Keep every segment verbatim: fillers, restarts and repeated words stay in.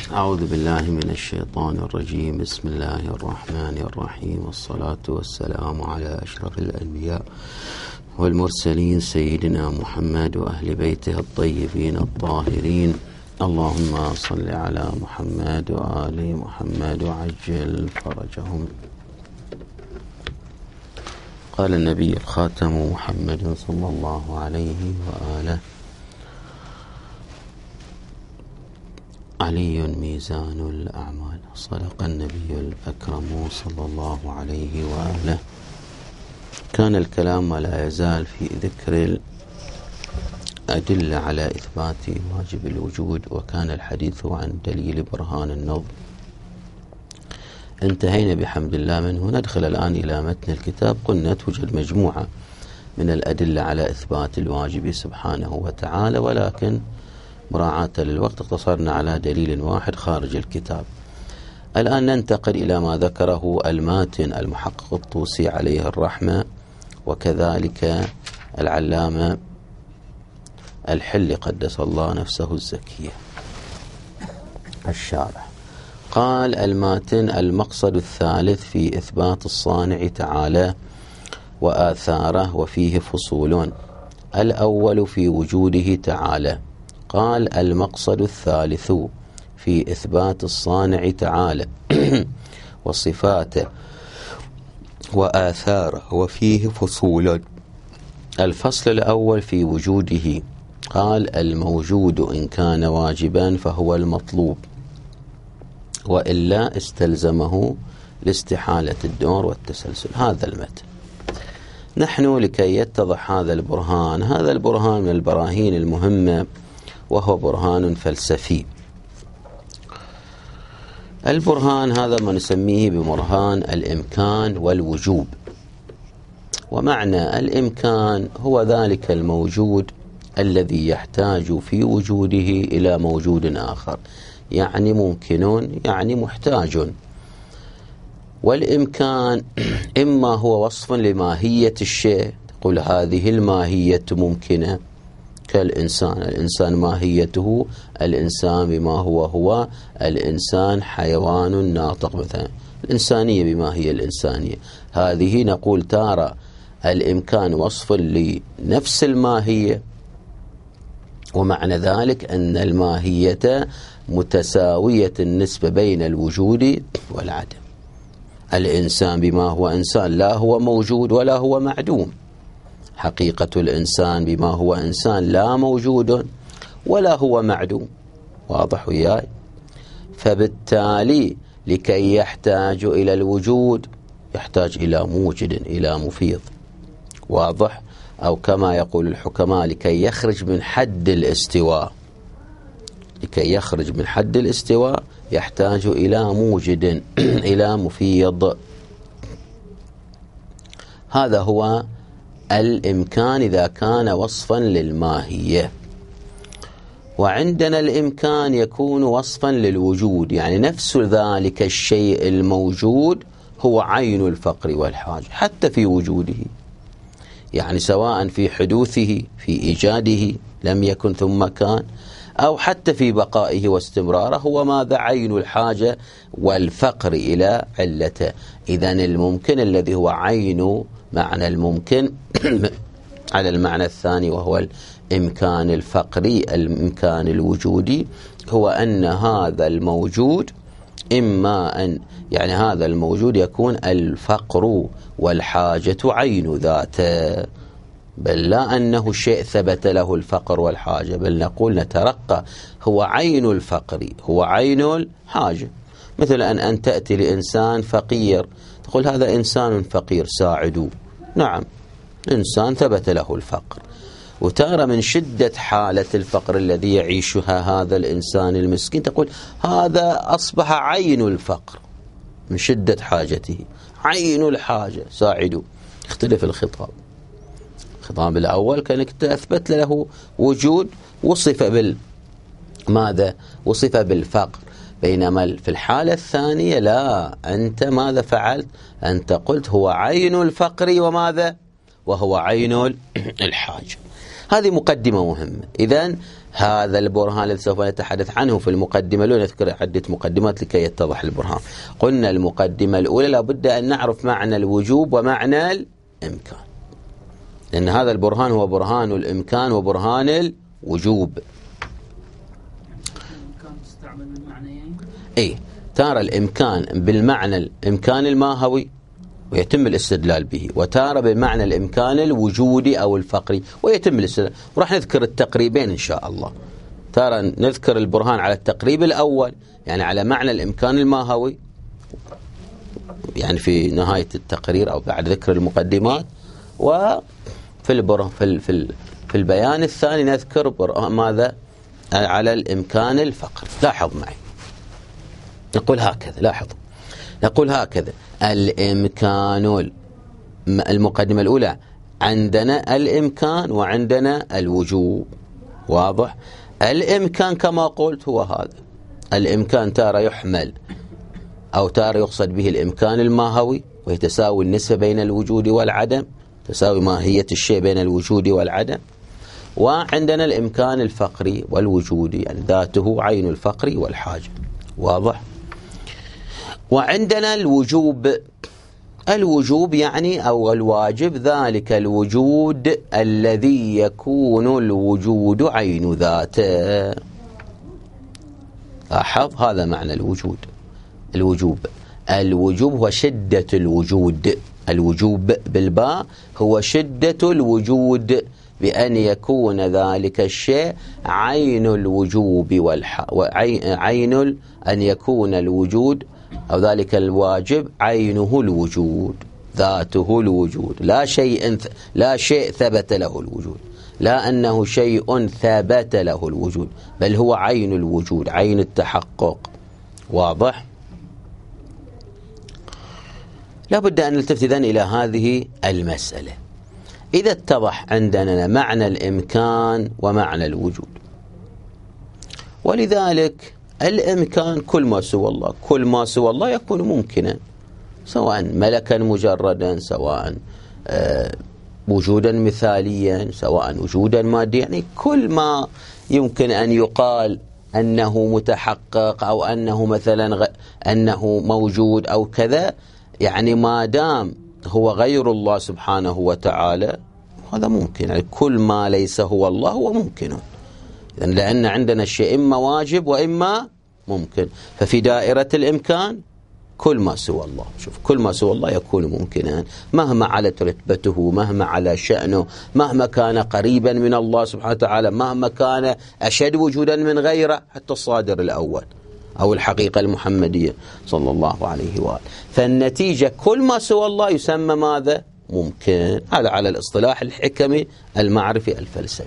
أعوذ بالله من الشيطان الرجيم. بسم الله الرحمن الرحيم، والصلاة والسلام على أشرف الأنبياء والمرسلين سيدنا محمد وأهل بيته الطيبين الطاهرين. اللهم صل على محمد وآل محمد وعجل فرجهم. قال النبي الخاتم محمد صلى الله عليه وآله: علي ميزان الأعمال. صدق النبي الأكرم صلى الله عليه وآله. كان الكلام ولا يزال في ذكر الأدلة على إثبات واجب الوجود، وكان الحديث عن دليل برهان النظم. انتهينا بحمد الله منه. ندخل الآن إلى متن الكتاب. قلنا توجد مجموعة من الأدلة على إثبات الواجب سبحانه وتعالى، ولكن مراعاة للوقت اقتصرنا على دليل واحد خارج الكتاب. الآن ننتقل إلى ما ذكره الماتن المحقق الطوسي عليه الرحمة، وكذلك العلامة الحلي قدس الله نفسه الزكية الشارح. قال الماتن: المقصد الثالث في إثبات الصانع تعالى وآثاره، وفيه فصول. الأول في وجوده تعالى. قال: المقصد الثالث في إثبات الصانع تعالى وصفاته وآثاره، وفيه فصول. الفصل الأول في وجوده. قال: الموجود إن كان واجبا فهو المطلوب، وإلا استلزمه لاستحالة الدور والتسلسل. هذا المتن. نحن لكي يتضح هذا البرهان، هذا البرهان من البراهين المهمة، وهو برهان فلسفي. البرهان هذا ما نسميه ببرهان الإمكان والوجوب. ومعنى الإمكان هو ذلك الموجود الذي يحتاج في وجوده إلى موجود آخر، يعني ممكن يعني محتاج. والإمكان إما هو وصف لماهية الشيء، تقول هذه الماهية ممكنة، كالإنسان. الإنسان ماهيته الإنسان بما هو هو الإنسان حيوان ناطق مثلا. الإنسانية بما هي الإنسانية. هذه نقول تارى الإمكان وصف لنفس الماهية، ومعنى ذلك أن الماهية متساوية النسبة بين الوجود والعدم. الإنسان بما هو إنسان لا هو موجود ولا هو معدوم. حقيقة الإنسان بما هو إنسان لا موجود ولا هو معدوم. واضح وياي؟ فبالتالي لكي يحتاج إلى الوجود يحتاج إلى موجد، إلى مفيض. واضح؟ أو كما يقول الحكماء: لكي يخرج من حد الاستواء، لكي يخرج من حد الاستواء يحتاج إلى موجد إلى مفيض. هذا هو الإمكان إذا كان وصفا للماهية. وعندنا الإمكان يكون وصفا للوجود، يعني نفس ذلك الشيء الموجود هو عين الفقر والحاجة حتى في وجوده، يعني سواء في حدوثه في إيجاده لم يكن ثم كان، أو حتى في بقائه واستمراره، هو ماذا؟ عين الحاجة والفقر إلى علته. إذن الممكن الذي هو عين معنى الممكن على المعنى الثاني وهو الإمكان الفقري، الإمكان الوجودي، هو أن هذا الموجود إما أن يعني هذا الموجود يكون الفقر والحاجة عين ذاته، بل لا أنه شيء ثبت له الفقر والحاجة، بل نقول نترقى هو عين الفقر هو عين الحاجة. مثل أن أن تأتي لإنسان فقير تقول هذا إنسان فقير ساعدوه. نعم، إنسان ثبت له الفقر، وترى من شدة حالة الفقر الذي يعيشها هذا الإنسان المسكين تقول هذا أصبح عين الفقر من شدة حاجته، عين الحاجة ساعدوه. اختلف الخطاب. الخطاب الأول كانك أثبت له وجود وصف بال ماذا؟ وصف بالفقر. بينما في الحالة الثانية لا، أنت ماذا فعلت؟ أنت قلت هو عين الفقر وماذا؟ وهو عين الحاجة. هذه مقدمة مهمة. إذن هذا البرهان الذي سوف نتحدث عنه في المقدمة الأولى، نذكر عدة مقدمات لكي يتضح البرهان. قلنا المقدمة الأولى لابد أن نعرف معنى الوجوب ومعنى الإمكان، لأن هذا البرهان هو برهان الإمكان وبرهان الوجوب. الإمكان تستعمل بالمعنيين؟ إيه، تارة الإمكان بالمعنى الإمكان الماهوي ويتم الاستدلال به، وتارة بالمعنى الإمكان الوجودي أو الفقري ويتم الاستدلال. وراح نذكر التقريبين إن شاء الله. تارة نذكر البرهان على التقريب الأول، يعني على معنى الإمكان الماهوي، يعني في نهاية التقرير أو بعد ذكر المقدمات. وفي البر في في في البيان الثاني نذكر ماذا على الإمكان الفقري. لاحظ معي، نقول هكذا، لاحظ نقول هكذا: الإمكان، المقدمة الأولى عندنا الإمكان وعندنا الوجوب. واضح؟ الإمكان كما قلت هو هذا الإمكان، تارة يحمل أو تارة يقصد به الإمكان الماهوي، ويتساوي النسبة بين الوجود والعدم، تساوي ماهية الشيء بين الوجود والعدم. وعندنا الإمكان الفقري والوجودي، يعني ذاته عين الفقر والحاجة. واضح؟ وعندنا الوجوب. الوجوب يعني أو الواجب ذلك الوجود الذي يكون الوجود عين ذاته. لاحظ، هذا معنى الوجود. الوجوب الوجوب هو شدة الوجود. الوجوب بالباء هو شدة الوجود، بأن يكون ذلك الشيء عين الوجوب والح... عين أن يكون الوجود أو ذلك الواجب عينه الوجود، ذاته الوجود، لا شيء لا شيء ثبت له الوجود، لا أنه شيء ثبت له الوجود، بل هو عين الوجود، عين التحقق. واضح؟ لابد أن نلتفت إذن إلى هذه المسألة. إذا اتضح عندنا معنى الإمكان ومعنى الوجود، ولذلك الإمكان كل ما سوى الله، كل ما سوى الله يكون ممكنا، سواء ملكا مجردا، سواء آه وجودا مثاليا، سواء وجودا ماديا، يعني كل ما يمكن أن يقال أنه متحقق أو أنه مثلا غ... أنه موجود أو كذا، يعني ما دام هو غير الله سبحانه وتعالى هذا ممكن. يعني كل ما ليس هو الله هو ممكن، لأن عندنا الشيء إما واجب وإما ممكن. ففي دائرة الإمكان كل ما سوى الله، شوف، كل ما سوى الله يكون ممكنا، مهما علت رتبته، مهما على شأنه، مهما كان قريبا من الله سبحانه وتعالى، مهما كان أشد وجودا من غيره، حتى الصادر الأول أو الحقيقة المحمدية صلى الله عليه وآله. فالنتيجة كل ما سوى الله يسمى ماذا؟ ممكن. هذا على الاصطلاح الحكمي المعرفي الفلسفي.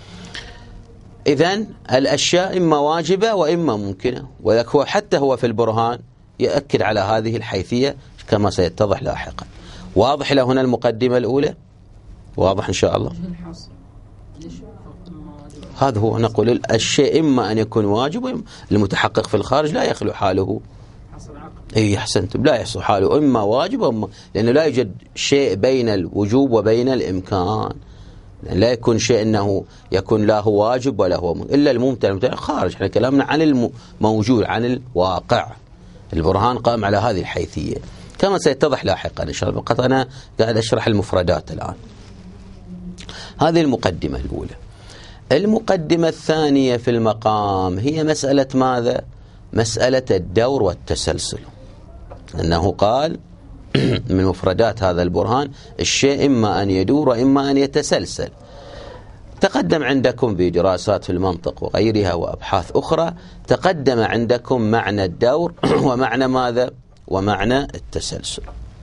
إذن الأشياء إما واجبة وإما ممكنة، وحتى هو في البرهان يأكد على هذه الحيثية كما سيتضح لاحقا. واضح له هنا المقدمة الأولى؟ واضح إن شاء الله. هذا هو، نقول الشيء إما أن يكون واجب، المتحقق في الخارج لا يخلو حاله. اي احسنتم، لا يحصل حاله اما واجب واما، لانه لا يوجد شيء بين الوجوب وبين الامكان، لأن لا يكون شيء انه يكون لا هو واجب ولا هو ممكن. الا الممتنع الممتنع خارج. احنا كلامنا عن الموجود، عن الواقع. البرهان قام على هذه الحيثيه كما سيتضح لاحقا ان شاء الله. فقط انا قاعد اشرح المفردات الان. هذه المقدمه الاولى. المقدمه الثانيه في المقام هي مساله ماذا؟ مساله الدور والتسلسل. أنه قال من مفردات هذا البرهان الشيء إما أن يدور وإما أن يتسلسل. تقدم عندكم بدراسات في المنطق وغيرها وأبحاث أخرى، تقدم عندكم معنى الدور ومعنى ماذا؟ ومعنى التسلسل.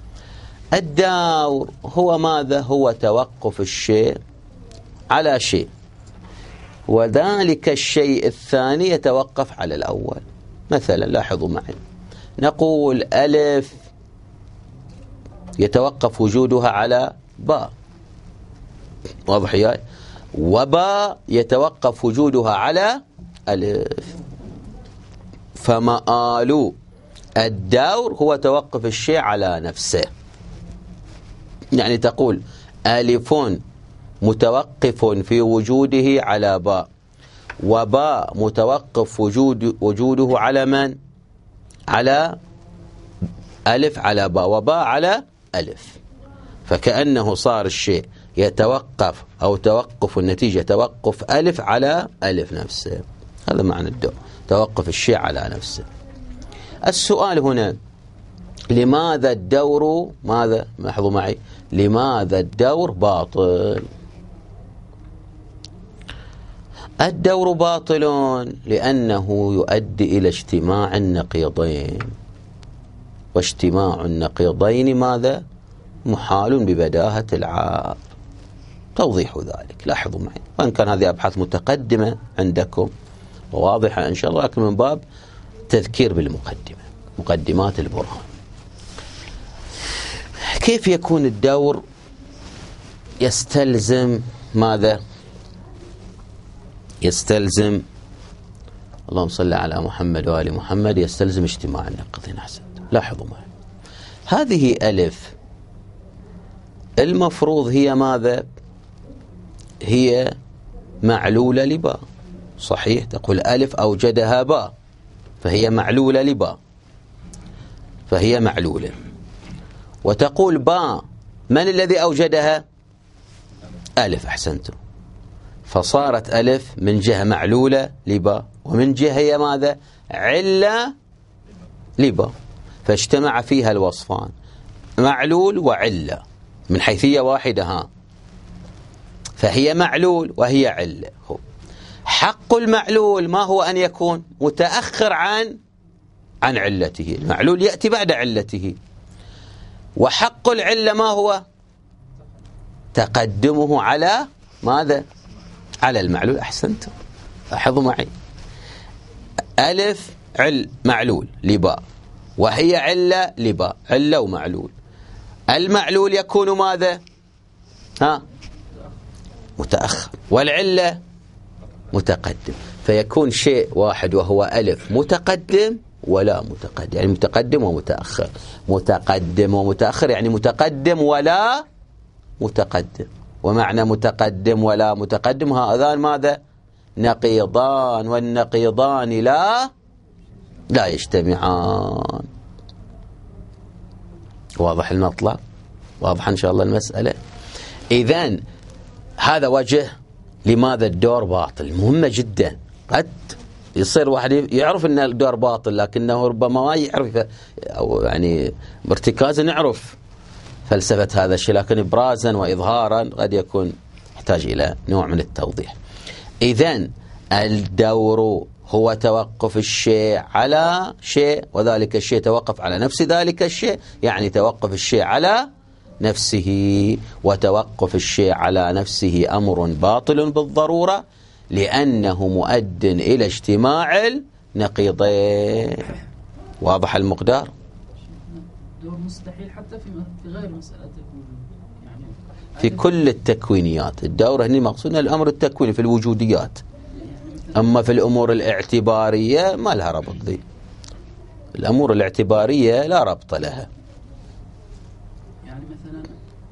الدور هو ماذا؟ هو توقف الشيء على شيء، وذلك الشيء الثاني يتوقف على الأول. مثلا لاحظوا معي، نقول ألف يتوقف وجودها على باء، واضح ياي؟ وباء يتوقف وجودها على ألف. فمآل الدور هو توقف الشيء على نفسه. يعني تقول ألف متوقف في وجوده على باء، وباء متوقف وجود وجوده على من؟ على ألف على باء، وباء على ألف. فكأنه صار الشيء يتوقف أو توقف النتيجة توقف ألف على ألف نفسه. هذا معنى الدور، توقف الشيء على نفسه. السؤال هنا، لماذا الدور ماذا؟ لاحظوا معي، لماذا الدور باطل؟ الدور باطل لأنه يؤدي إلى اجتماع النقيضين، واجتماع النقيضين ماذا؟ محال ببداهة العقل. توضيح ذلك لاحظوا معي، وإن كان هذه أبحاث متقدمة عندكم وواضحة إن شاء الله، لكن من باب تذكير بالمقدمة، مقدمات البرهان. كيف يكون الدور يستلزم ماذا؟ يستلزم، اللهم صل على محمد وآل محمد، يستلزم اجتماع النقيضين. أحسنت. لاحظوا معي، هذه ألف المفروض هي ماذا؟ هي معلولة لباء، صحيح؟ تقول ألف أوجدها باء، فهي معلولة لباء، فهي معلولة. وتقول باء من الذي أوجدها؟ ألف. أحسنتم. فصارت ألف من جهة معلولة لباء، ومن جهة هي ماذا؟ علة لباء، فاجتمع فيها الوصفان، معلول وعلة من حيثية واحدة. ها، فهي معلول وهي علة. حق المعلول ما هو؟ أن يكون متأخر عن عن علته. المعلول يأتي بعد علته. وحق العلة ما هو؟ تقدمه على ماذا؟ على المعلول. أحسنتم. لاحظوا معي، ألف عل معلول لباء، وهي علة لباء، علة ومعلول. المعلول يكون ماذا؟ ها، متأخر، والعلة متقدم. فيكون شيء واحد وهو ألف متقدم ولا متقدم، يعني متقدم ومتأخر، متقدم ومتأخر، يعني متقدم ولا متقدم. ومعنى متقدم ولا متقدم هذان ماذا؟ نقيضان، والنقيضان لا لا يجتمعان. واضح المطلب؟ واضح إن شاء الله المسألة؟ إذن هذا وجه لماذا الدور باطل. مهمة جدا. قد يصير واحد يعرف أن الدور باطل، لكنه ربما ما يعرف، أو يعني ارتكازا نعرف فلسفة هذا الشيء، لكن إبرازا وإظهارا قد يكون يحتاج إلى نوع من التوضيح. إذن الدور هو توقف الشيء على شيء، وذلك الشيء توقف على نفس ذلك الشيء، يعني توقف الشيء على نفسه. وتوقف الشيء على نفسه أمر باطل بالضرورة، لأنه مؤد إلى اجتماع النقيضين. واضح المقدار؟ دور مستحيل حتى في في غير مسألة الوجود، يعني في كل التكوينيات. الدور هنا مقصودنا الأمر التكويني في الوجوديات، أما في الأمور الاعتبارية ما لها ربط. ذي الأمور الاعتبارية لا ربط لها. يعني مثلا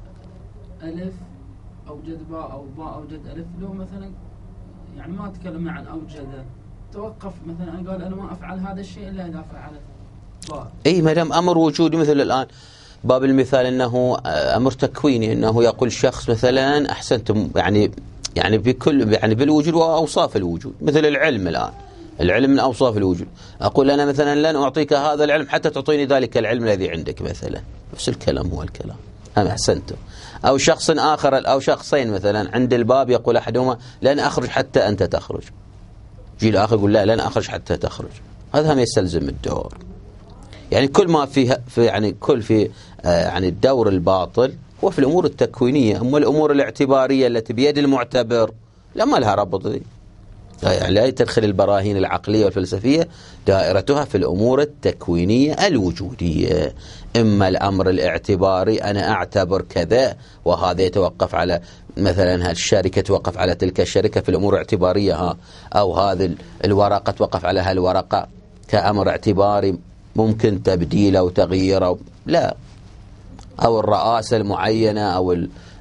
ألف أوجد باء أو باء أوجد ألف، لو مثلا يعني ما أتكلم عن أوجد، توقف مثلا أنا قال أنا ما أفعل هذا الشيء إلا إذا فعل باء. أي ما دام أمر وجودي، مثل الآن باب المثال أنه أمر تكويني، أنه يقول شخص مثلا أحسنتم، يعني يعني بكل يعني بالوجود وأوصاف الوجود، مثل العلم. الآن العلم من أوصاف الوجود. أقول أنا مثلا لن أعطيك هذا العلم حتى تعطيني ذلك العلم الذي عندك مثلا. نفس الكلام هو الكلام. هم أحسنتم. أو شخص آخر أو شخصين مثلا عند الباب، يقول أحدهما لن أخرج حتى أنت تخرج، يجي الآخر يقول لا لن أخرج حتى تخرج. هذا هم يستلزم الدور. يعني كل ما فيها في يعني كل في آه يعني الدور الباطل هو في الأمور التكوينية. أما الأمور الاعتبارية التي بيد المعتبر لا، ما لها ربط دي. يعني لا تدخل البراهين العقلية والفلسفية دائرتها في الأمور التكوينية الوجودية. إما الأمر الاعتباري، أنا أعتبر كذا، وهذا يتوقف على مثلا هالشركة توقف على تلك الشركة في الأمور الاعتبارية، ها، أو هذه الورقة توقف على هالورقة كأمر اعتباري ممكن تبديله وتغييره، لا. أو الرئاسة المعينة أو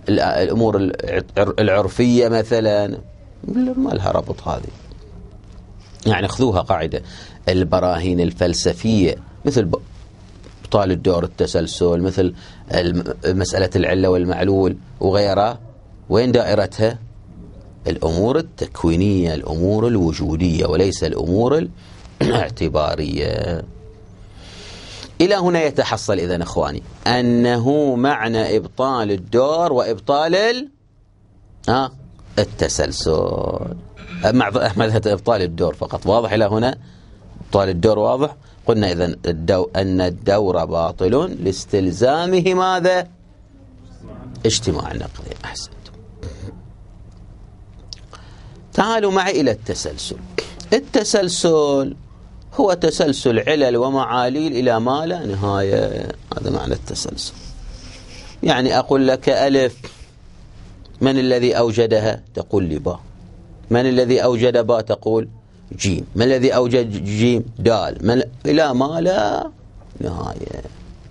الأمور العرفية مثلا ما لها ربط هذه. يعني خذوها قاعدة، البراهين الفلسفية مثل إبطال الدور التسلسل، مثل مسألة العلة والمعلول وغيرها، وين دائرتها؟ الأمور التكوينية، الأمور الوجودية، وليس الأمور الاعتبارية. إلى هنا يتحصل إذن أخواني أنه معنى إبطال الدور وإبطال ال... آه التسلسل مع إبطال الدور فقط. واضح إلى هنا؟ إبطال الدور واضح. قلنا إذن الدو... أن الدور باطل لاستلزامه ماذا؟ اجتماع النقضين. أحسنت. تعالوا معي إلى التسلسل. التسلسل هو تسلسل علل ومعاليل إلى ما لا نهاية. هذا معنى التسلسل. يعني أقول لك ألف، من الذي أوجدها؟ تقول لي با. من الذي أوجد با؟ تقول جيم. من الذي أوجد جيم؟ دال. من إلى ما لا نهاية.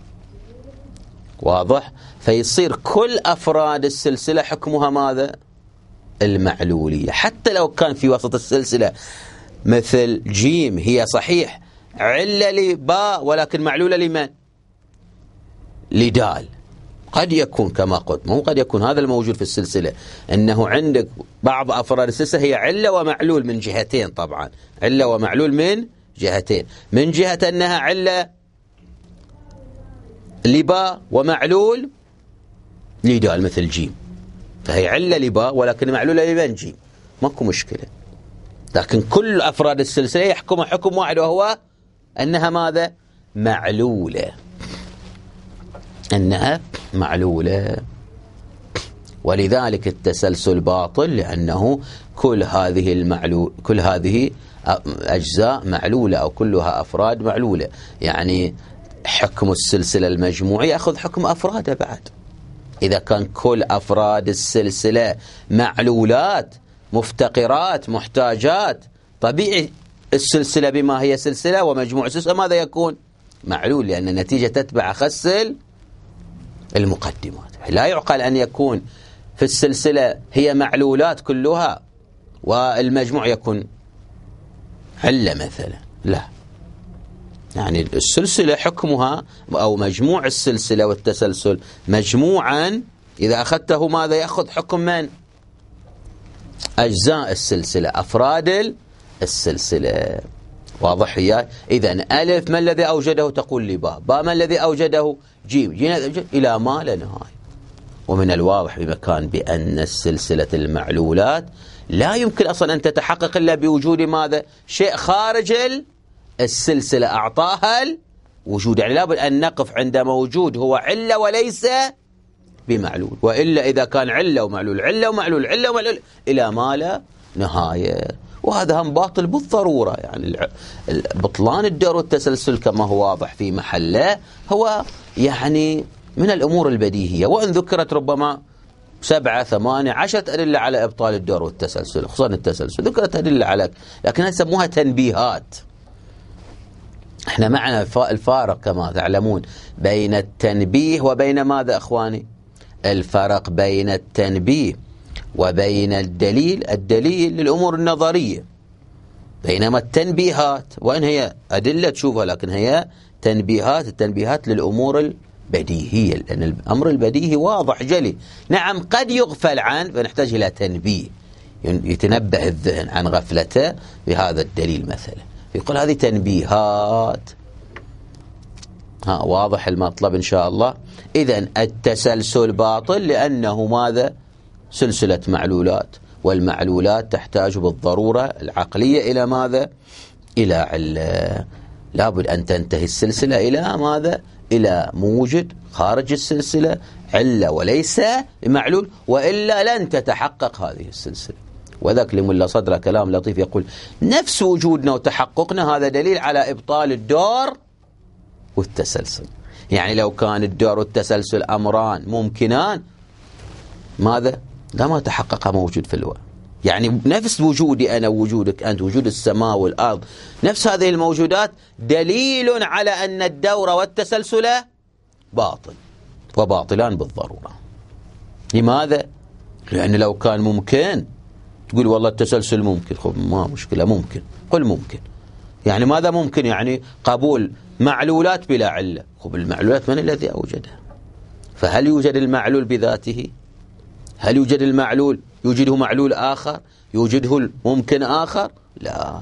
واضح؟ فيصير كل أفراد السلسلة حكمها ماذا؟ المعلولية. حتى لو كان في وسط السلسلة مثل جيم هي صحيح علة لباء ولكن معلولة لمن؟ لدال. قد يكون كما قلت، مو قد يكون، هذا الموجود في السلسلة، أنه عندك بعض أفراد السلسلة هي علة ومعلول من جهتين. طبعا علة ومعلول من جهتين، من جهة أنها علة لباء ومعلول لدال مثل جيم، فهي علة لباء ولكن معلولة لمن؟ جيم. ماكو مشكلة. لكن كل أفراد السلسلة يحكم حكم واحد، وهو أنها ماذا؟ معلولة. أنها معلولة. ولذلك التسلسل باطل، لأنه كل هذه المعلول كل هذه أجزاء معلولة أو كلها أفراد معلولة. يعني حكم السلسلة المجموعي يأخذ حكم أفرادها بعد. إذا كان كل أفراد السلسلة معلولات مفتقرات محتاجات، طبيعي السلسلة بما هي سلسلة ومجموع السلسلة ماذا يكون؟ معلول، لأن النتيجة تتبع أخس المقدمات. لا يعقل أن يكون في السلسلة هي معلولات كلها والمجموع يكون علة مثلا، لا. يعني السلسلة حكمها أو مجموع السلسلة والتسلسل مجموعا إذا أخذته ماذا يأخذ حكم من؟ أجزاء السلسلة، أفراد السلسلة. واضح هي؟ إذن ألف ما الذي أوجده؟ تقول لي باء. باء ما الذي أوجده؟ جيم. جيم إلى ما لا نهاية. ومن الواضح بمكان بأن السلسلة المعلولات لا يمكن أصلا أن تتحقق إلا بوجود ماذا؟ شيء خارج السلسلة أعطاها الوجود. يعني لابد أن نقف عند موجود هو علة وليس بمعلول، وإلا إذا كان علة ومعلول علة ومعلول علة ومعلول إلى ما لا نهاية. وهذا هم باطل بالضرورة. يعني بطلان الدور والتسلسل كما هو واضح في محله هو يعني من الأمور البديهية، وإن ذكرت ربما سبعة ثمانية عشرة أدلة على إبطال الدور والتسلسل، خصوصا التسلسل ذكرت أدلة على، لكنها يسموها تنبيهات. احنا معنا الفارق كما تعلمون بين التنبيه وبين ماذا أخواني؟ الفرق بين التنبيه وبين الدليل. الدليل للأمور النظرية، بينما التنبيهات وإن هي أدلة تشوفها لكن هي تنبيهات. التنبيهات للأمور البديهية، لأن الأمر البديهي واضح جلي. نعم قد يغفل عنه فنحتاج إلى تنبيه يتنبه الذهن عن غفلته بهذا الدليل مثلا، يقول هذه تنبيهات. ها واضح المطلب إن شاء الله. إذن التسلسل باطل لأنه ماذا؟ سلسلة معلولات، والمعلولات تحتاج بالضرورة العقلية إلى ماذا؟ إلى علة. لابد أن تنتهي السلسلة إلى ماذا؟ إلى موجد خارج السلسلة علة وليس معلول، وإلا لن تتحقق هذه السلسلة. وذاك لملا صدر كلام لطيف يقول نفس وجودنا وتحققنا هذا دليل على إبطال الدور والتسلسل. يعني لو كان الدور والتسلسل أمران ممكنان ماذا؟ لا ما تحقق موجود في الواقع. يعني نفس وجودي أنا ووجودك أنت، وجود السماء والأرض، نفس هذه الموجودات دليل على أن الدور والتسلسل باطل وباطلان بالضرورة. لماذا؟ لأن لو كان ممكن تقول والله التسلسل ممكن، خب ما مشكلة ممكن، قل ممكن. يعني ماذا ممكن؟ يعني قبول معلولات بلا علة. خب المعلولات من الذي أوجدها؟ فهل يوجد المعلول بذاته؟ هل يوجد المعلول يوجده معلول آخر؟ يوجده الممكن آخر؟ لا.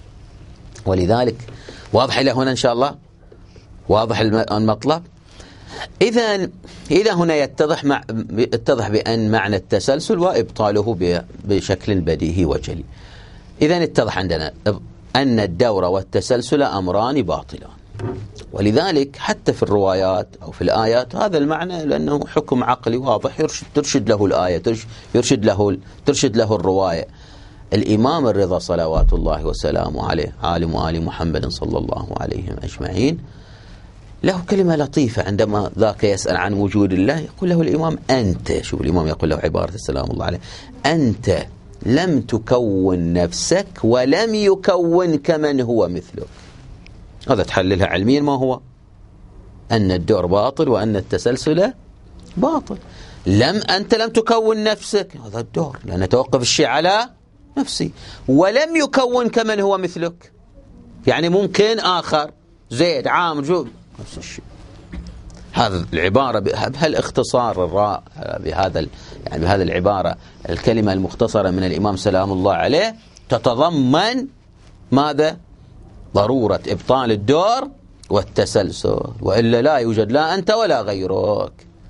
ولذلك واضح إلى هنا إن شاء الله، واضح المطلب. إذا إذا هنا يتضح مع يتضح بأن معنى التسلسل وإبطاله بشكل بديهي وجلي. إذا اتضح عندنا أن الدور والتسلسل أمران باطلان، ولذلك حتى في الروايات أو في الآيات هذا المعنى، لأنه حكم عقلي واضح يرشد ترشد له الآية، يرشد له ترشد له الرواية. الإمام الرضا صلوات الله وسلامه عليه، عالم آل محمد صلى الله عليهم أجمعين، له كلمة لطيفة عندما ذاك يسأل عن وجود الله، يقول له الإمام أنت، شوف الإمام يقول له عبارة السلام الله عليه، أنت لم تكون نفسك ولم يكونك من هو مثلك. هذا تحللها علميا ما هو؟ أن الدور باطل وأن التسلسل باطل. لم أنت لم تكون نفسك، هذا الدور، لأن توقف الشيء على نفسي. ولم يكون كمن هو مثلك، يعني ممكن آخر زيد عامر جو نفس الشيء. هذا العبارة بهالاختصار الرائع، بهذا يعني بهذه العبارة الكلمة المختصرة من الإمام سلام الله عليه تتضمن ماذا؟ ضرورة إبطال الدور والتسلسل، وإلا لا يوجد لا أنت ولا غيرك.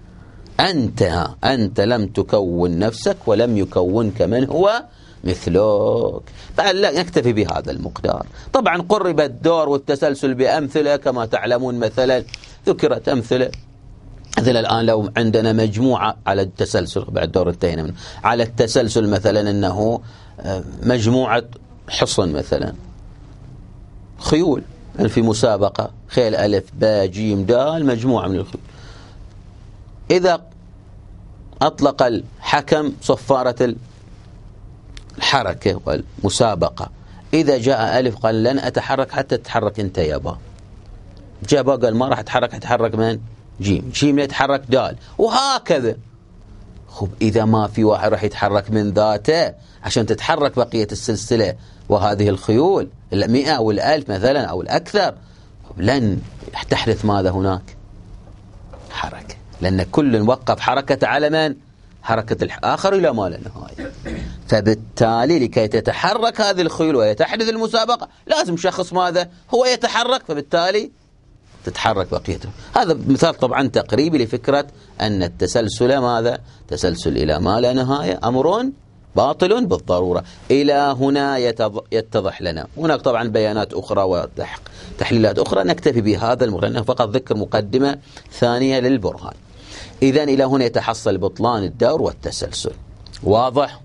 أنت أنت لم تكون نفسك ولم يكونك من هو مثلك. بعد لا نكتفي بهذا المقدار. طبعا قرب الدور والتسلسل بأمثلة كما تعلمون، مثلا ذكرت أمثلة، مثلا الآن لو عندنا مجموعة على التسلسل، بعد دور انتهينا منه، على التسلسل مثلا أنه مجموعة حصن مثلا، خيول في مسابقة، خيل ألف باء جيم دال، مجموعة من الخيول. إذا أطلق الحكم صفارة الحركة والمسابقة، إذا جاء ألف قال لن أتحرك حتى تتحرك أنت يا باء، جاء باء قال ما راح أتحرك، أتحرك من جيم، جيم يتحرك دال، وهكذا. خب إذا ما في واحد راح يتحرك من ذاته عشان تتحرك بقية السلسلة وهذه الخيول المئة والألف مثلا أو الأكثر، لن تحدث ماذا هناك؟ حركة، لأن كل وقف حركة على من؟ حركة الآخر إلى ما لا نهاية. فبالتالي لكي تتحرك هذه الخيول ويتحدث المسابقة لازم شخص ماذا؟ هو يتحرك، فبالتالي تتحرك بقيته. هذا مثال طبعا تقريبي لفكرة أن التسلسل ماذا؟ تسلسل إلى ما لا نهاية أمر باطل بالضرورة. إلى هنا يتضح لنا. هناك طبعا بيانات أخرى وتحليلات أخرى، نكتفي بهذا المرة فقط ذكر مقدمة ثانية للبرهان. إذن إلى هنا يتحصل بطلان الدور والتسلسل. واضح؟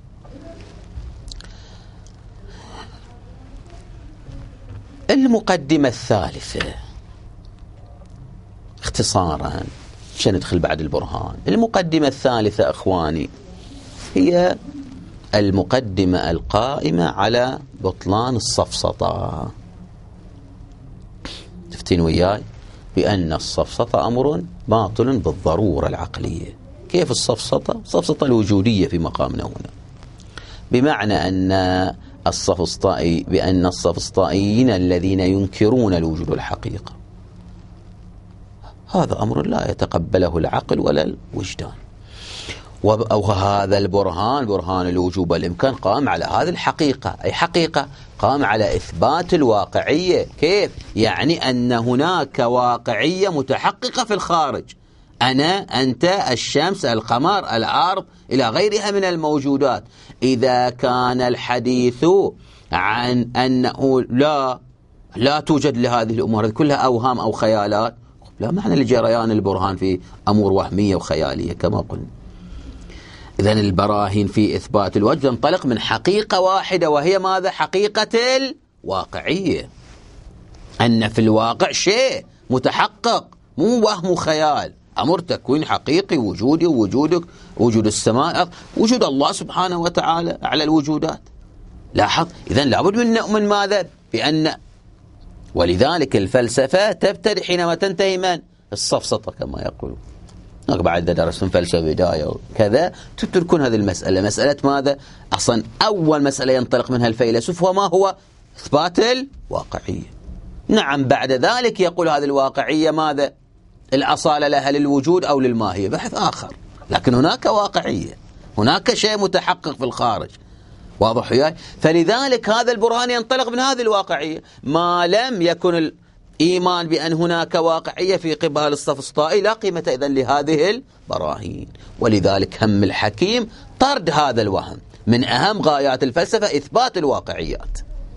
المقدمة الثالثة اختصارا عشان ندخل بعد البرهان. المقدمة الثالثة أخواني هي المقدمة القائمة على بطلان السفسطة. تفتين وياي بأن السفسطة أمر باطل بالضرورة العقلية. كيف السفسطة؟ السفسطة الوجودية في مقامنا هنا، بمعنى أن السفسطائي بأن السفسطائيين الذين ينكرون الوجود الحقيقة، هذا أمر لا يتقبله العقل ولا الوجدان. وهذا البرهان، برهان الوجوب والإمكان، قام على هذه الحقيقة. أي حقيقة؟ قام على إثبات الواقعية. كيف؟ يعني أن هناك واقعية متحققة في الخارج، أنا، أنت، الشمس، القمر، الأرض، إلى غيرها من الموجودات. إذا كان الحديث عن أنه لا لا توجد لهذه الأمور كلها أوهام أو خيالات، لا معنى لجريان البرهان في أمور وهمية وخيالية كما قلنا. إذن البراهين في إثبات الوجه تنطلق من حقيقة واحدة، وهي ماذا؟ حقيقة الواقعية، أن في الواقع شيء متحقق، مو وهم خيال، أمر تكوين حقيقي وجودي ووجودك، وجود السماء، وجود الله سبحانه وتعالى على الوجودات. لاحظ، إذن لابد من نؤمن ماذا؟ بأن، ولذلك الفلسفة تبتدئ حينما تنتهي من؟ السفسطة كما يقولون. بعد درستم فلسفة بداية وكذا تتركون هذه المسألة. مسألة ماذا؟ أصلا أول مسألة ينطلق منها الفيلسوف وما هو إثبات الواقعية. نعم بعد ذلك يقول هذه الواقعية ماذا؟ الأصالة لها للوجود أو للماهية، بحث آخر، لكن هناك واقعية، هناك شيء متحقق في الخارج. واضح وياي؟ فلذلك هذا البرهان ينطلق من هذه الواقعية، ما لم يكن الإيمان بأن هناك واقعية في قبال السفسطائي لا قيمة إذن لهذه البراهين. ولذلك هم الحكيم طرد هذا الوهم. من أهم غايات الفلسفة إثبات الواقعيات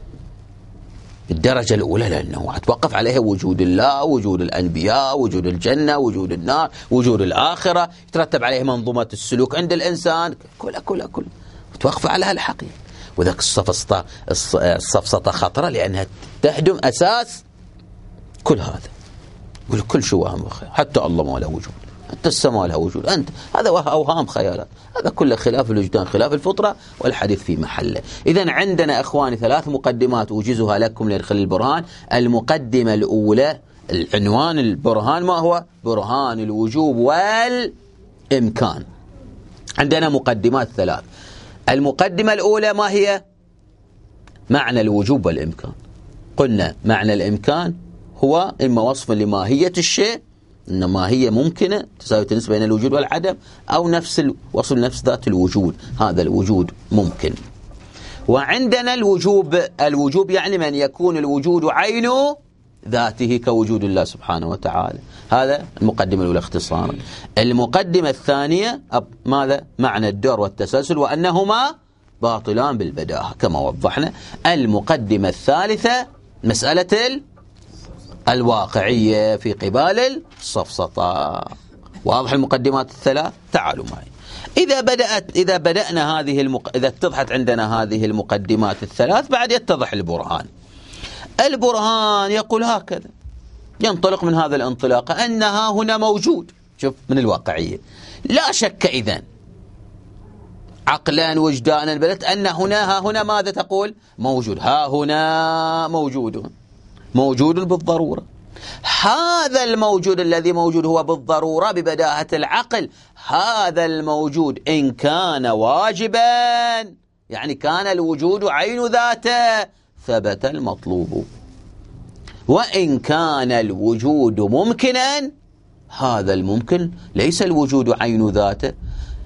الدرجة الأولى، لأنه أتوقف عليها وجود الله، وجود الأنبياء، وجود الجنة، وجود النار، وجود الآخرة، يترتب عليه منظومة السلوك عند الإنسان، كلها كلها كلها توقف على هالحقيقة. وذاك السفسطة السفسطة خطرة لأنها تهدم أساس كل هذا. يقول كل شيء وهم وخيال، حتى الله ما له وجود، حتى السماء لها وجود، أنت هذا أوهام خيالات، هذا كله خلاف الوجدان، خلاف الفطرة، والحديث في محله. إذن عندنا إخواني ثلاث مقدمات أوجزها لكم لدخل البرهان. المقدمة الأولى، العنوان البرهان ما هو؟ برهان الوجوب والإمكان. عندنا مقدمات ثلاث. المقدمة الأولى ما هي؟ معنى الوجوب والإمكان. قلنا معنى الإمكان هو إما وصف لماهية الشيء، إن ماهية ممكنة تساوي النسبة بين الوجود والعدم، أو نفس وصف نفس ذات الوجود، هذا الوجود ممكن. وعندنا الوجوب. الوجوب يعني من يكون الوجود عين ذاته كوجود الله سبحانه وتعالى. هذا المقدمة الأولى اختصارا. المقدمة الثانية ماذا؟ معنى الدور والتسلسل وأنهما باطلان بالبداهة كما وضحنا. المقدمة الثالثة مسألة الواقعية في قبال السفسطة. واضح المقدمات الثلاث؟ تعالوا معي. إذا بدأت إذا بدأنا هذه المق... إذا اتضحت عندنا هذه المقدمات الثلاث، بعد يتضح البرهان. البرهان يقول هكذا، ينطلق من هذا الانطلاق أنها هنا موجود. شوف من الواقعية لا شك إذن عقلا وجدانا بدأت أن هنا ها هنا ماذا تقول؟ موجود. ها هنا موجود، موجود بالضرورة. هذا الموجود الذي موجود هو بالضرورة ببداهة العقل. هذا الموجود إن كان واجبا يعني كان الوجود عين ذاته ثبت المطلوب، وإن كان الوجود ممكنا هذا الممكن ليس الوجود عين ذاته،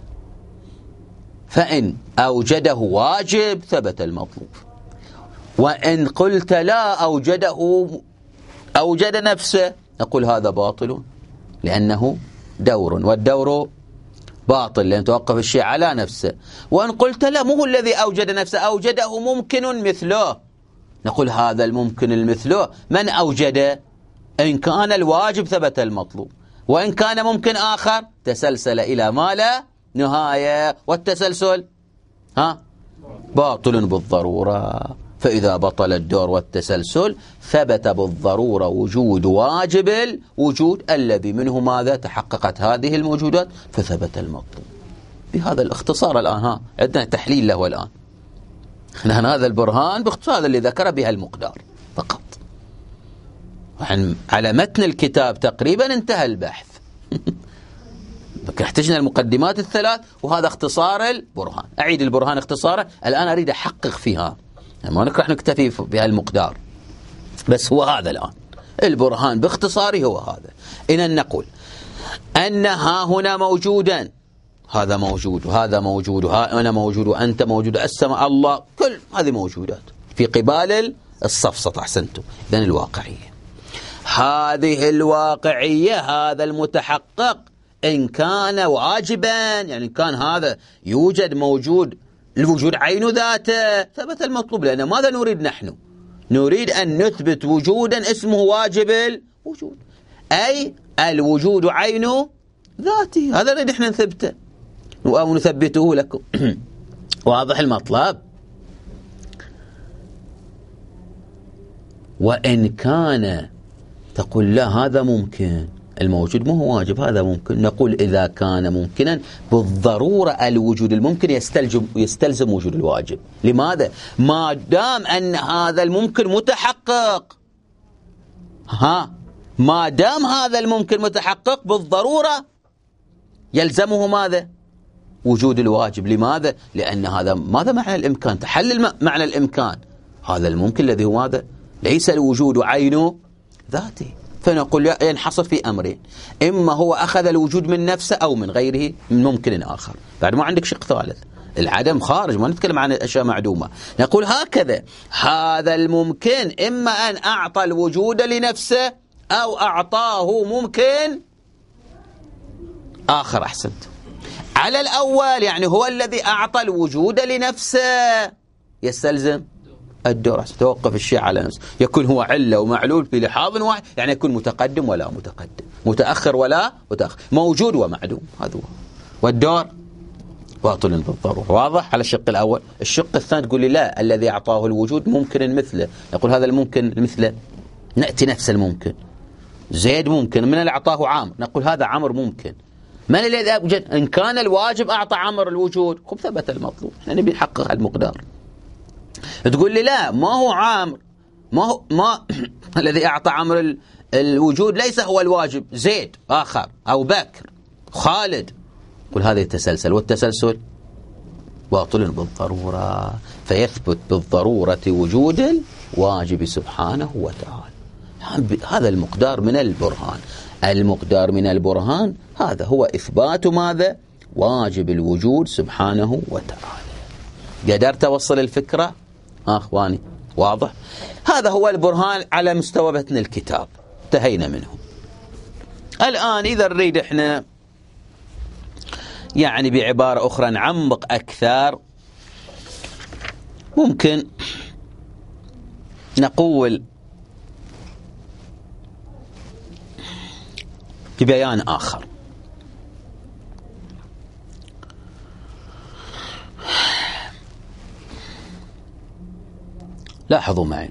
فإن أوجده واجب ثبت المطلوب، وإن قلت لا أوجده أوجد نفسه نقول هذا باطل لأنه دور، والدور باطل لأن توقف الشيء على نفسه. وإن قلت لا مو الذي أوجد نفسه، أوجده ممكن مثله، نقول هذا الممكن المثله من أوجده؟ إن كان الواجب ثبت المطلوب، وإن كان ممكن آخر تسلسل إلى ما لا نهاية، والتسلسل ها باطل بالضرورة. فإذا بطل الدور والتسلسل ثبت بالضرورة وجود واجب الوجود الذي منه ماذا تحققت هذه الموجودات فثبت المطلوب. بهذا الاختصار الآن ها عندنا تحليل له الآن. هذا البرهان باختصار اللي ذكر بها المقدار فقط. على متن الكتاب تقريبا انتهى البحث. احتجنا المقدمات الثلاث وهذا اختصار البرهان. أعيد البرهان اختصاره الآن أريد أحقق فيها، ما نكره نكتفي بها المقدار، بس هو هذا الآن البرهان باختصاره هو هذا. إن نقول أن ها هنا موجودا، هذا موجود وهذا موجود وها أنا موجود وأنت موجود، السماء الله، كل هذه موجودات في قبال السفسطة. أحسنتم. إذن الواقعية، هذه الواقعية هذا المتحقق إن كان واجبا يعني كان هذا يوجد موجود الوجود عين ذاته ثبت المطلوب. لأن ماذا نريد نحن؟ نريد أن نثبت وجودا اسمه واجب الوجود، أي الوجود عين ذاته، هذا نريد احنا نثبته أو نثبته لكم. واضح المطلب. وإن كان تقول لا هذا ممكن، الموجود مو هو واجب، هذا ممكن، نقول إذا كان ممكنا بالضرورة الوجود الممكن يستلزم يستلزم وجود الواجب. لماذا؟ ما دام أن هذا الممكن متحقق، ها ما دام هذا الممكن متحقق بالضرورة يلزمه ماذا؟ وجود الواجب. لماذا؟ لأن هذا ماذا معنى الإمكان؟ تحلل معنى الإمكان، هذا الممكن الذي هو ماذا؟ ليس الوجود عينه ذاته. فنقول ينحصر في أمرين، إما هو أخذ الوجود من نفسه أو من غيره من ممكن آخر. بعد ما عندك شق ثالث، العدم خارج، ما نتكلم عن أشياء معدومة. نقول هكذا هذا الممكن إما أن أعطى الوجود لنفسه أو أعطاه ممكن آخر. أحسنت. على الأول يعني هو الذي أعطى الوجود لنفسه يستلزم الدور. توقف الشيء على نفسه، يكون هو علة ومعلول في لحاظ واحد، يعني يكون متقدم ولا متقدم، متأخر ولا متأخر، موجود ومعدوم، هذا هو. والدور باطل بالضرورة. واضح على الشق الأول. الشق الثاني تقول لي لا، الذي أعطاه الوجود ممكن مثله. يقول هذا الممكن مثله، نأتي نفس الممكن. زيد ممكن، من اللي أعطاه عامر؟ نقول هذا عامر ممكن. من الذي أوجد؟ إن كان الواجب أعطى عامر الوجود، خب ثبت المطلوب، يعني بيحقق المقدار. تقول لي لا، ما هو عامر، ما هو ما الذي أعطى عامر الوجود ليس هو الواجب، زيد آخر أو بكر خالد. قل هذا يتسلسل، والتسلسل باطل بالضرورة، فيثبت بالضرورة وجود الواجب سبحانه وتعالى. هذا المقدار من البرهان. المقدار من البرهان هذا هو إثبات ماذا؟ واجب الوجود سبحانه وتعالى. قدرت أوصل الفكرة؟ ها أخواني واضح؟ هذا هو البرهان على مستوى متن الكتاب، انتهينا منه. الآن إذا نريد إحنا يعني بعبارة أخرى نعمق أكثر، ممكن نقول ببيان آخر. لاحظوا معي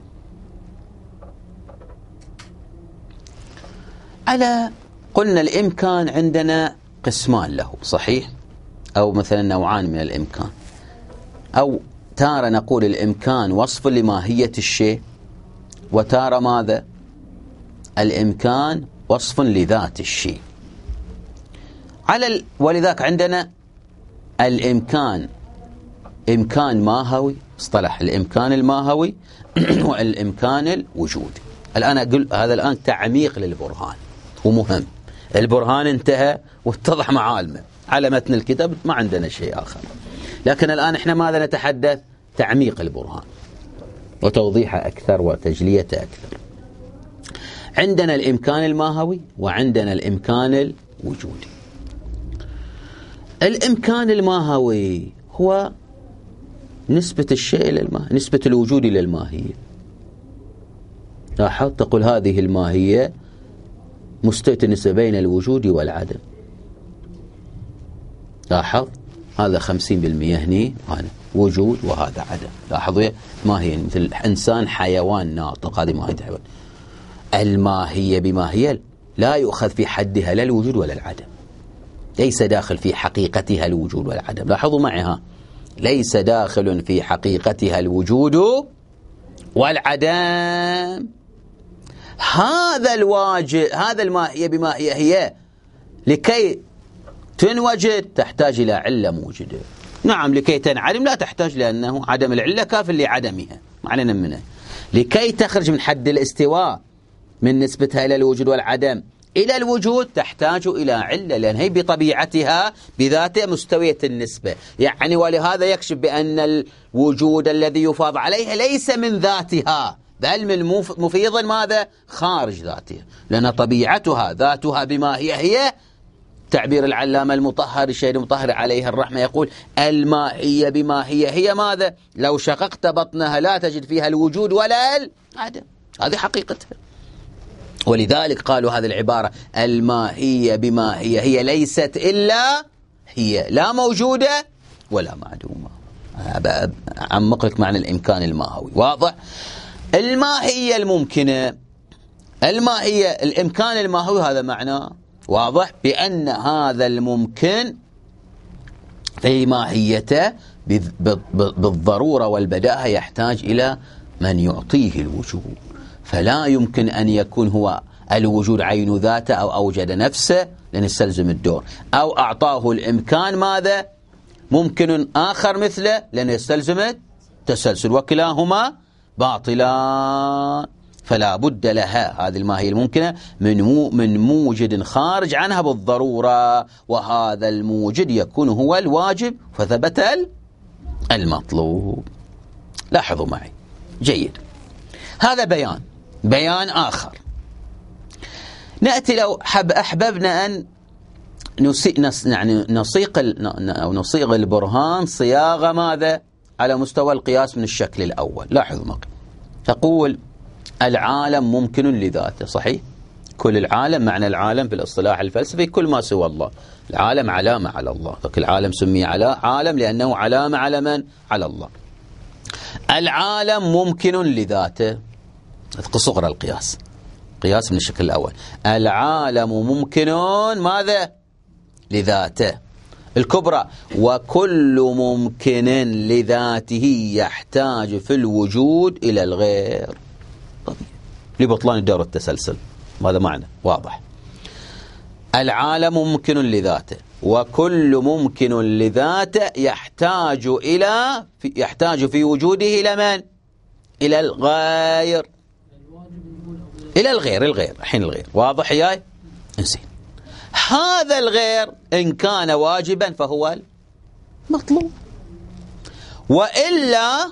على قلنا الإمكان عندنا قسمان له، صحيح؟ أو مثلا نوعان من الإمكان، أو تارة نقول الإمكان وصف لماهية الشيء، وتارة ماذا؟ الإمكان وصف لذات الشيء. على ال... ولذلك عندنا الإمكان إمكان ماهوي، اصطلح الإمكان الماهوي والإمكان الوجودي. الآن أقول هذا الآن تعميق للبرهان ومهم. البرهان انتهى واتضح معالمه على متن الكتاب، ما عندنا شيء آخر. لكن الآن احنا ماذا نتحدث؟ تعميق البرهان وتوضيحه أكثر وتجليته أكثر. عندنا الإمكان الماهوي وعندنا الإمكان الوجودي. الإمكان الماهوي هو نسبة الشيء إلى الماهية، نسبة الوجود إلى الماهية. لاحظ تقول هذه الماهية مستوية النسبة بين الوجود والعدم. لاحظ هذا خمسين بالمئة هني هذا وجود وهذا عدم. لاحظوا ماهية مثل إنسان حيوان ناطق، هذه ماهية حيوان. الماهية بماهية لا يؤخذ في حدها لا الوجود ولا العدم، ليس داخل في حقيقتها الوجود والعدم. لاحظوا معها ليس داخل في حقيقتها الوجود والعدم. هذا الواجب، هذا الماهية بماهية هي لكي تنوجد تحتاج إلى علة موجدة. نعم لكي تنعدم لا تحتاج، لأنه عدم العلة كاف لعدمها، معنى منه. لكي تخرج من حد الاستواء من نسبتها إلى الوجود والعدم إلى الوجود تحتاج إلى علة، لأن هي بطبيعتها بذاتها مستوية النسبة يعني. ولهذا يكشف بأن الوجود الذي يفاض عليها ليس من ذاتها بل من مفيض ماذا؟ خارج ذاتها، لأن طبيعتها ذاتها بما هي هي. تعبير العلامة المطهر الشيء المطهر عليها الرحمة يقول الماهية بما هي هي ماذا؟ لو شققت بطنها لا تجد فيها الوجود ولا العدم، هذه حقيقتها. ولذلك قالوا هذه العبارة الماهية بما هي هي ليست إلا هي، لا موجودة ولا معدومة. أعمق لك معنى الإمكان الماهوي. واضح؟ الماهية الممكنة، الماهية الإمكان الماهوي هذا معناه واضح بأن هذا الممكن في ماهيته بالضرورة والبداهة يحتاج إلى من يعطيه الوجود، فلا يمكن أن يكون هو الوجود عين ذاته أو أوجد نفسه لأن يستلزم الدور، أو أعطاه الإمكان ماذا ممكن آخر مثله لأن يستلزم التسلسل، وكلاهما باطلان، فلا بد لها هذه الماهية الممكنة من مو من موجد خارج عنها بالضرورة، وهذا الموجد يكون هو الواجب فثبت المطلوب. لاحظوا معي جيد، هذا بيان. بيان آخر نأتي لو حب أحببنا أن نص يعني نصيغ أو نصيغ البرهان صياغة ماذا على مستوى القياس من الشكل الأول. لاحظوا معي، تقول العالم ممكن لذاته، صحيح؟ كل العالم، معنى العالم في الاصطلاح الفلسفي كل ما سوى الله. العالم علامة على الله، العالم سمي على عالم لأنه علامة على من؟ على الله. العالم ممكن لذاته، صغر القياس، قياس من الشكل الأول. العالم ممكن ماذا؟ لذاته. الكبرى وكل ممكن لذاته يحتاج في الوجود إلى الغير. طبيعي لبطلان الدور التسلسل، هذا معنى واضح. العالم ممكن لذاته وكل ممكن لذاته يحتاج إلى في يحتاج في وجوده إلى من؟ إلى الغير. إلى الغير. الغير الحين الغير واضح ياي؟ انسين هذا الغير إن كان واجبا فهو المطلوب، وإلا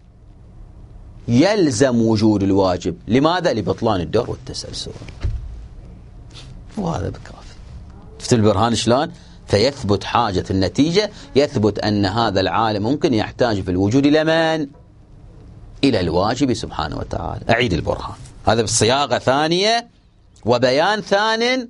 يلزم وجود الواجب. لماذا؟ لبطلان الدور والتسلسل. وهذا بكافي. شفت البرهان شلون؟ فيثبت حاجة النتيجة، يثبت أن هذا العالم ممكن يحتاج في الوجود إلى من؟ إلى الواجب سبحانه وتعالى. أعيد البرهان هذا بصياغة ثانية وبيان ثان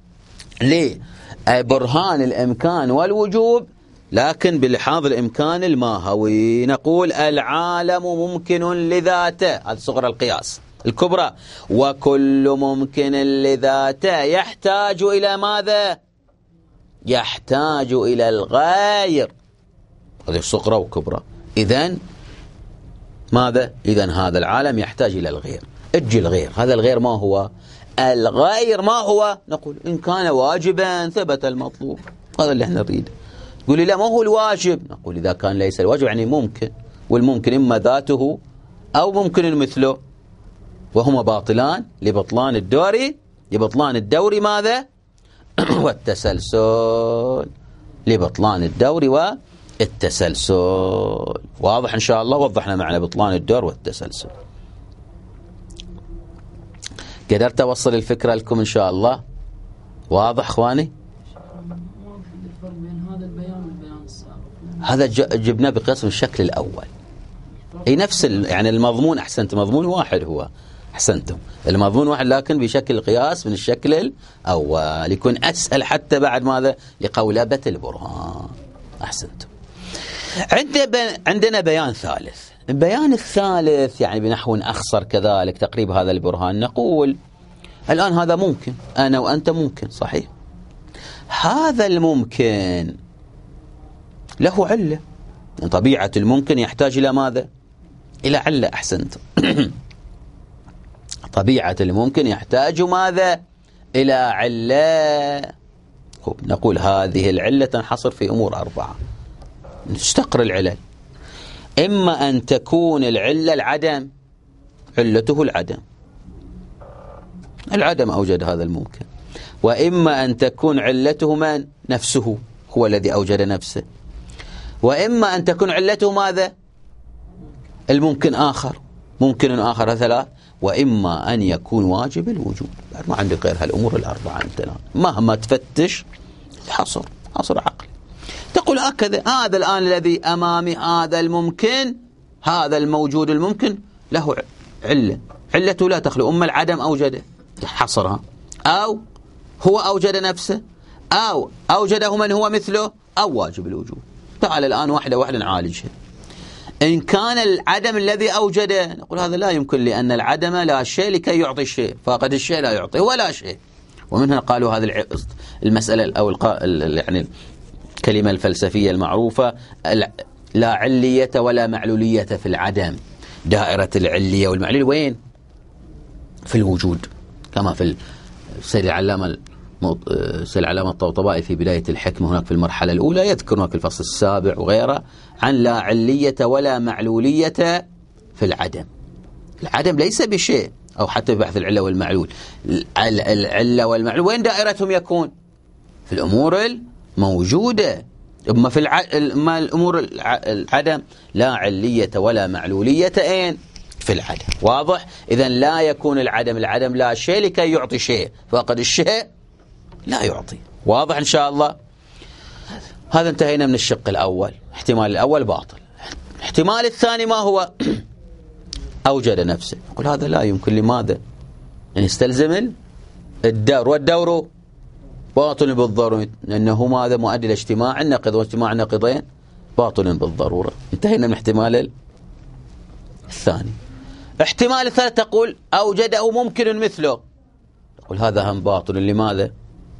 لبرهان الإمكان والوجوب، لكن بلحاظ الإمكان الماهوي. نقول العالم ممكن لذاته، هذا صغر القياس. الكبرى وكل ممكن لذاته يحتاج إلى ماذا؟ يحتاج إلى الغير. هذه صغرى وكبرى. إذن ماذا؟ إذن هذا العالم يحتاج إلى الغير. اجي الغير، هذا الغير ما هو؟ الغير ما هو؟ نقول إن كان واجبا ثبت المطلوب. هذا اللي احنا نريده. تقول لي لا ما هو الواجب، نقول إذا كان ليس الواجب يعني ممكن، والممكن إما ذاته أو ممكن مثله، وهما باطلان لبطلان الدوري لبطلان الدوري ماذا؟ والتسلسل. لبطلان الدوري والتسلسل. واضح إن شاء الله؟ وضحنا معنى بطلان الدور والتسلسل. قدرت أوصل الفكرة لكم إن شاء الله؟ واضح إخواني؟ هذا جبناه بقياس من الشكل الأول. أي نفس يعني المضمون. أحسنت، مضمون واحد هو. أحسنتم، المضمون واحد لكن بشكل قياس من الشكل الأول، يكون أسهل حتى بعد ماذا؟ لقولبة البرهان. أحسنتم. عندنا بيان ثالث. البيان الثالث يعني بنحو أخصر كذلك تقريب هذا البرهان. نقول الآن هذا ممكن، أنا وأنت ممكن، صحيح؟ هذا الممكن له علة. طبيعة الممكن يحتاج إلى ماذا؟ إلى علة. أحسنت. طبيعة الممكن يحتاج ماذا؟ إلى علة. نقول هذه العلة تنحصر في أمور أربعة. نستقر العلل. إما أن تكون العلة العدم، علته العدم، العدم أوجد هذا الممكن. وإما أن تكون علته من؟ نفسه، هو الذي أوجد نفسه. وإما أن تكون علته ماذا؟ الممكن آخر، ممكن آخر ثلاث. وإما أن يكون واجب الوجود. ما عندي غير هالأمور الأربعة. أنت الآن مهما تفتش حصر حصر عقلي. تقول هكذا، هذا الآن الذي أمامي هذا الممكن، هذا الموجود الممكن له علة، علته لا تخلو، أما العدم أوجده حصرها، أو هو أوجد نفسه، أو أوجده من هو مثله، أو واجب الوجود. تعال الآن واحدة واحدة نعالجها. إن كان العدم الذي أوجده، نقول هذا لا يمكن، لأن العدم لا شيء لكي يعطي الشيء، فاقد الشيء لا يعطي ولا شيء. ومنها قالوا هذا المسألة أو يعني الكلمة الفلسفية المعروفة، لا علية ولا معلولية في العدم. دائرة العلية والمعلولية وين؟ في الوجود. كما في سير العلامة سير العلامة الطبطبائي في بداية الحكمة هناك في المرحلة الأولى يذكر هناك في الفصل السابع وغيره عن لا علية ولا معلولية في العدم. العدم ليس بشيء، أو حتى في بحث العلة والمعلول، العلة والمعلول وين دائرتهم يكون؟ في الأمور الموجودة. أما في الع... ما الأمور العدم لا علية ولا معلولية أين؟ في العدم. واضح؟ إذن لا يكون العدم العدم لا شيء لكي يعطي شيء، فقد الشيء لا يعطي. واضح إن شاء الله؟ هذا انتهينا من الشق الأول، احتمال الأول باطل. احتمال الثاني ما هو؟ أوجد نفسه. يقول هذا لا يمكن. لماذا؟ يعني يستلزم الدور، والدور باطل بالضرورة، لأنه ماذا؟ مؤدي لاجتماع النقض، واجتماع النقضين باطل بالضرورة. انتهينا من احتمال الثاني. احتمال الثالث تقول أوجده ممكن مثله. تقول هذا هم باطل. لماذا؟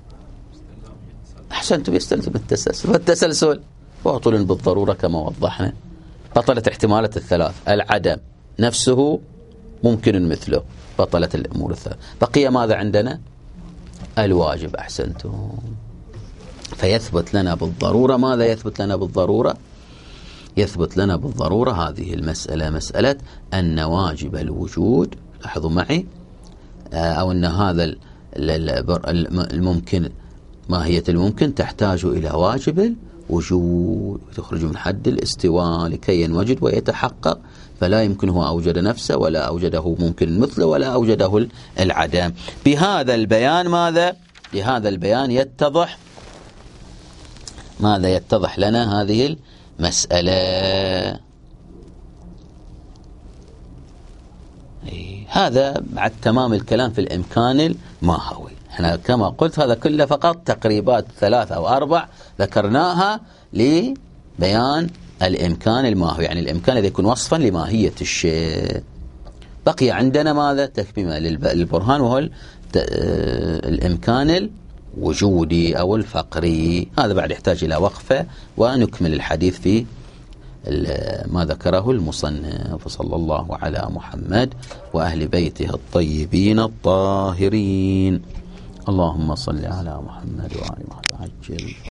أحسنتم، يستلزم التسلسل، والتسلسل باطل بالضرورة كما وضحنا. بطلت احتمالات الثلاث، العدم نفسه ممكن مثله، بطلت الأمور الثلاث. بقي ماذا عندنا؟ الواجب. أحسنتم. فيثبت لنا بالضرورة ماذا؟ يثبت لنا بالضرورة يثبت لنا بالضرورة هذه المسألة، مسألة أن واجب الوجود، لاحظوا معي، أو أن هذا الممكن، ماهية الممكن تحتاج إلى واجب الوجود، تخرج من حد الاستواء لكي ينوجد ويتحقق. فلا يمكن هو أوجد نفسه، ولا أوجده ممكن مثله، ولا أوجده العدم. بهذا البيان ماذا؟ بهذا البيان يتضح ماذا؟ يتضح لنا هذه المسألة. هذا بعد تمام الكلام في الإمكان الماهوي. احنا كما قلت هذا كله فقط تقريبات ثلاثة أو أربع ذكرناها لبيان الإمكان الماهوي، يعني الإمكان الذي يكون وصفا لماهية الشيء. بقي عندنا ماذا؟ تكميم للبرهان، وهو الإمكان الوجودي أو الفقري. هذا بعد يحتاج إلى وقفة ونكمل الحديث في ما ذكره المصنف. صلى الله على محمد وأهل بيته الطيبين الطاهرين. اللهم صل على محمد وآل محمد. عجل